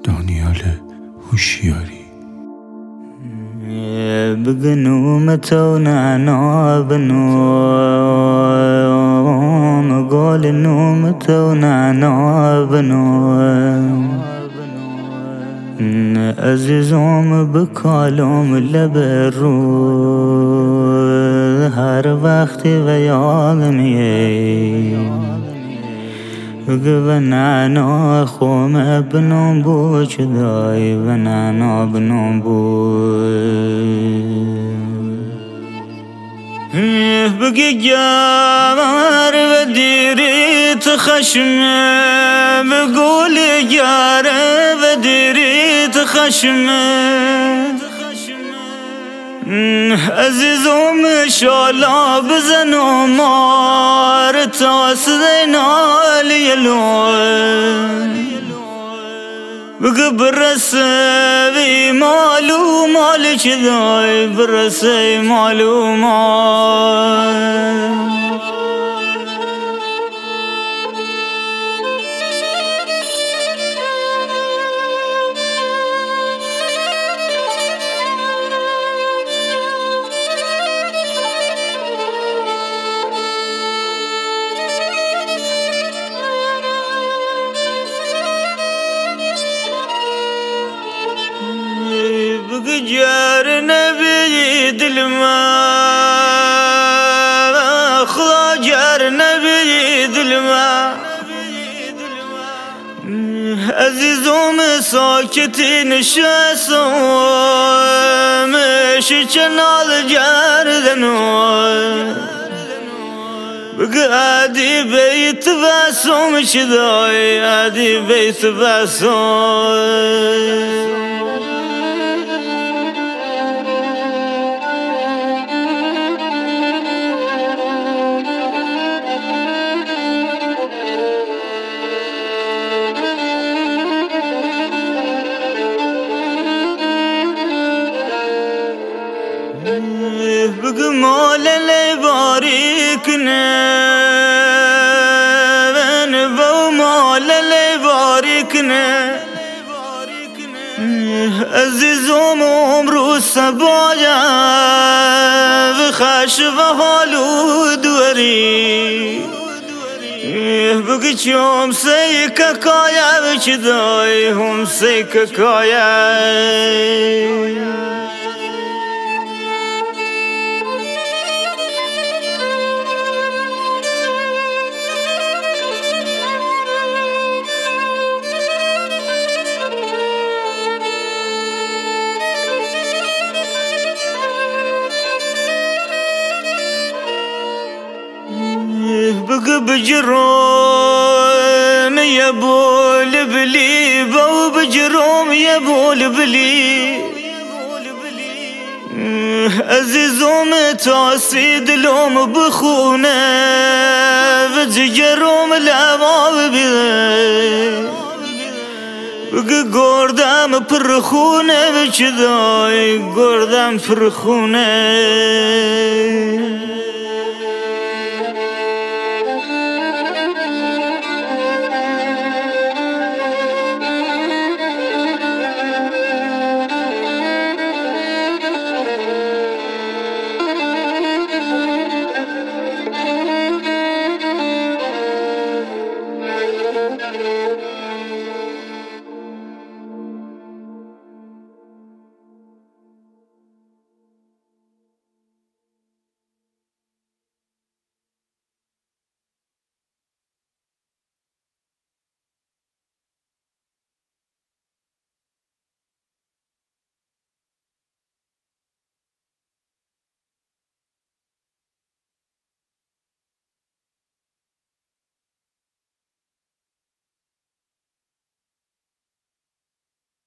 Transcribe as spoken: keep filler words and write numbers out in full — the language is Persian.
دانیال هوشیاری. بگنو متو نعنا بنو قول نوم تو نعنا بنو عزیزم بکالم لب رو هر وقتی و یادمیه بگو نعنا خوم بنام بو چدای و نعنا بنام بو بگی گمر و دیریت خشم بگول گر و دیریت خشم عزیزم شالا بزن و مار تاس دینالی لون بگو برسه بی مالو مالی چی دای برسه مالو مال جار نبی دل ما خدا جار نبی دل ما عزیزم ساکتی نشستم شکنال جاردنو بگو عادی بیت بسوم شدای عادی بیت بسوم بگو مولا باریک نه من با مولا باریک نه عزیزم عمرو سبایا بخش و حالو دوری بگو چوم سی ککایا بچدای هم سی ککایا بگو بجروم یا بول بلی بو بجروم یا بول بلی عزیزم تاسی دلوم بخونه و جگروم لباب بیده بگو گردم پرخونه بچدای گردم پرخونه